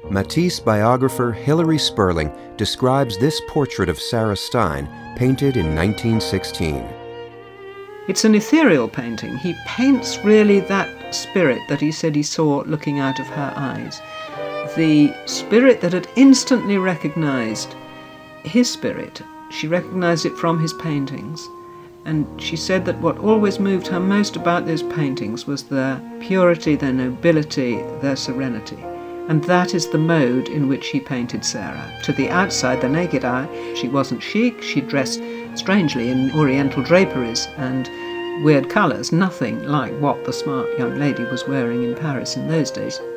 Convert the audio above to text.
Matisse biographer Hilary Sperling describes this portrait of Sarah Stein, painted in 1916. It's an ethereal painting. He paints really that spirit that he said he saw looking out of her eyes. The spirit that had instantly recognized his spirit. She recognized it from his paintings. And she said that what always moved her most about those paintings was their purity, their nobility, their serenity. And that is the mode in which he painted Sarah. To the outside, the naked eye, she wasn't chic. She dressed strangely in oriental draperies and weird colours, nothing like what the smart young lady was wearing in Paris in those days.